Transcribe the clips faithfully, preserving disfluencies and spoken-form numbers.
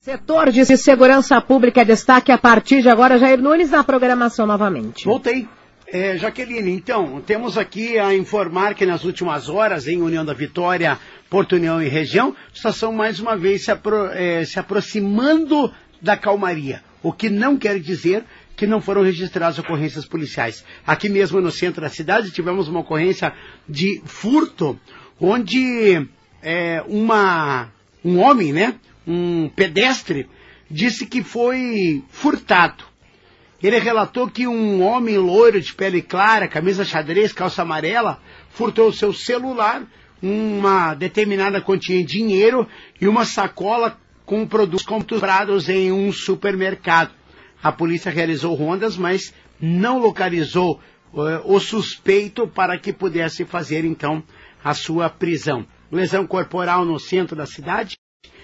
Setor de segurança pública é destaque a partir de agora. Jair Nunes na programação novamente. Voltei. É, Jaqueline, então, temos aqui a informar que nas últimas horas, em União da Vitória, Porto União e região, a situação mais uma vez se, apro é, se aproximando da calmaria, o que não quer dizer que não foram registradas ocorrências policiais. Aqui mesmo no centro da cidade tivemos uma ocorrência de furto, onde é, uma, um homem, né, um pedestre, disse que foi furtado. Ele relatou que um homem loiro de pele clara, camisa xadrez, calça amarela, furtou o seu celular, uma determinada quantia em dinheiro e uma sacola com produtos comprados em um supermercado. A polícia realizou rondas, mas não localizou uh, o suspeito para que pudesse fazer, então, a sua prisão. Lesão corporal no centro da cidade.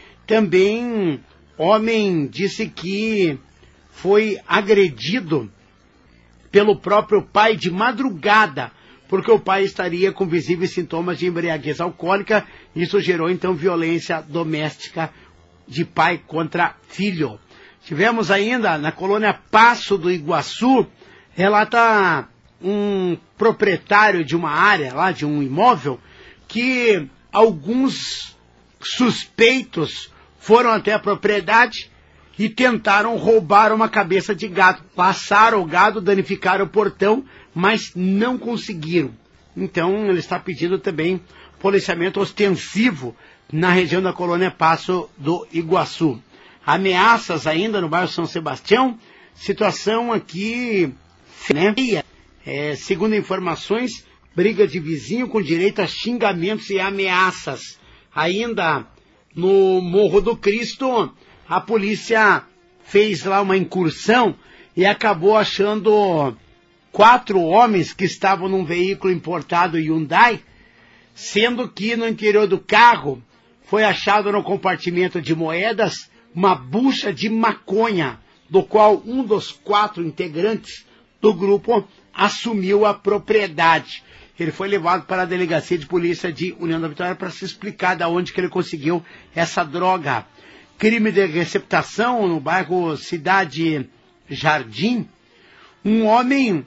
Também, homem disse que foi agredido pelo próprio pai de madrugada, porque o pai estaria com visíveis sintomas de embriaguez alcoólica. Isso gerou, então, violência doméstica de pai contra filho. Tivemos ainda, na colônia Passo do Iguaçu, relata um proprietário de uma área, lá de um imóvel, que alguns suspeitos foram até a propriedade e tentaram roubar uma cabeça de gado. Passaram o gado, danificaram o portão, mas não conseguiram. Então, ele está pedindo também policiamento ostensivo na região da colônia Passo do Iguaçu. Ameaças ainda no bairro São Sebastião, situação aqui, né? É, segundo informações, briga de vizinho com direito a xingamentos e ameaças. Ainda no Morro do Cristo, a polícia fez lá uma incursão e acabou achando quatro homens que estavam num veículo importado Hyundai, sendo que no interior do carro foi achado no compartimento de moedas uma bucha de maconha, do qual um dos quatro integrantes do grupo assumiu a propriedade. Ele foi levado para a delegacia de polícia de União da Vitória para se explicar de onde que ele conseguiu essa droga. Crime de receptação no bairro Cidade Jardim. Um homem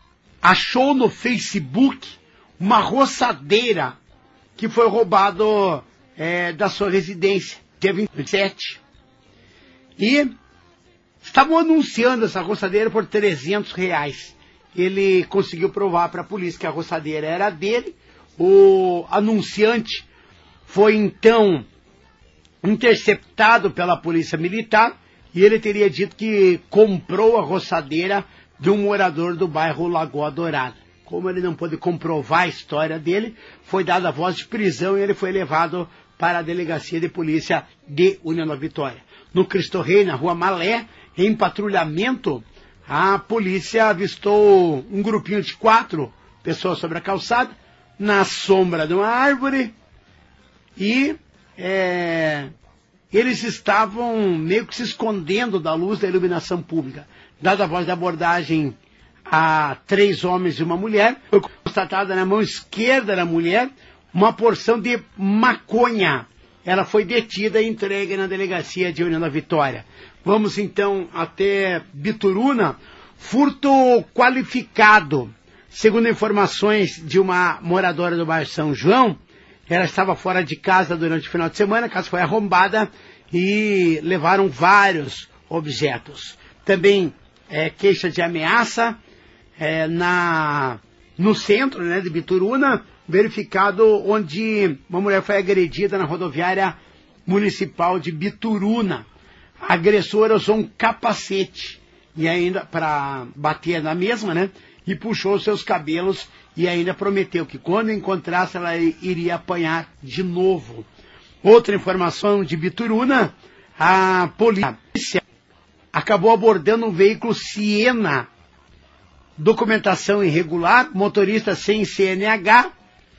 achou no Facebook uma roçadeira que foi roubado é, da sua residência, dia vinte e sete. E estavam anunciando essa roçadeira por trezentos reais. Ele conseguiu provar para a polícia que a roçadeira era dele. O anunciante foi então interceptado pela polícia militar e ele teria dito que comprou a roçadeira de um morador do bairro Lagoa Dourada. Como ele não pôde comprovar a história dele, foi dada a voz de prisão e ele foi levado para a delegacia de polícia de União da Vitória. No Cristo Rei, na rua Malé, em patrulhamento, a polícia avistou um grupinho de quatro pessoas sobre a calçada, na sombra de uma árvore, e é, eles estavam meio que se escondendo da luz da iluminação pública. Dada a voz de abordagem a três homens e uma mulher, foi constatada na mão esquerda da mulher uma porção de maconha. Ela foi detida e entregue na delegacia de União da Vitória. Vamos então até Bituruna. Furto qualificado. Segundo informações de uma moradora do bairro São João, ela estava fora de casa durante o final de semana, a casa foi arrombada e levaram vários objetos. Também é, queixa de ameaça é, na, no centro, né, de Bituruna, verificado onde uma mulher foi agredida na rodoviária municipal de Bituruna. A agressora usou um capacete e ainda para bater na mesma, né? E puxou seus cabelos e ainda prometeu que quando encontrasse ela iria apanhar de novo. Outra informação de Bituruna, a polícia acabou abordando um veículo Siena, documentação irregular, motorista sem C N H,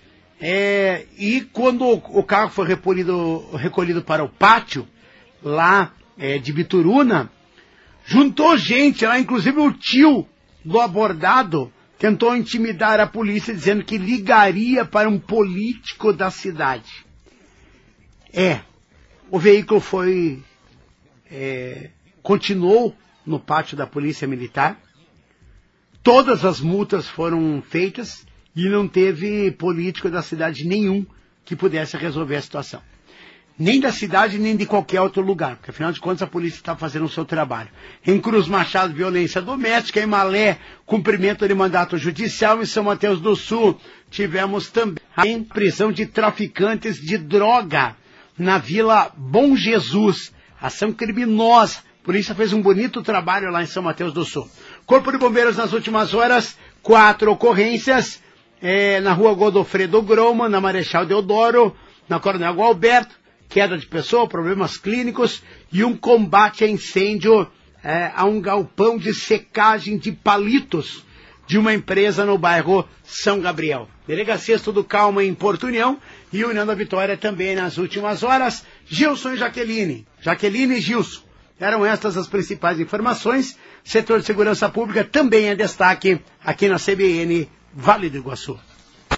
é, e quando o carro foi recolhido, recolhido para o pátio, lá é, de Bituruna, juntou gente lá, inclusive o tio do abordado tentou intimidar a polícia dizendo que ligaria para um político da cidade. É, o veículo foi é, continuou no pátio da Polícia Militar. Todas as multas foram feitas e não teve político da cidade nenhum que pudesse resolver a situação. Nem da cidade, nem de qualquer outro lugar, porque afinal de contas a polícia está fazendo o seu trabalho. Em Cruz Machado, violência doméstica, em Malé, cumprimento de mandato judicial, em São Mateus do Sul, tivemos também a prisão de traficantes de droga na Vila Bom Jesus, ação criminosa. A polícia fez um bonito trabalho lá em São Mateus do Sul. Corpo de Bombeiros nas últimas horas, quatro ocorrências, é, na Rua Godofredo Groma, na Marechal Deodoro, na Coronel Gualberto, queda de pessoa, problemas clínicos e um combate a incêndio é, a um galpão de secagem de palitos de uma empresa no bairro São Gabriel. Delegacia Tudo Calma em Porto União e União da Vitória também nas últimas horas. Gilson e Jaqueline. Jaqueline e Gilson. Eram estas as principais informações. Setor de Segurança Pública também é destaque aqui na C B N Vale do Iguaçu.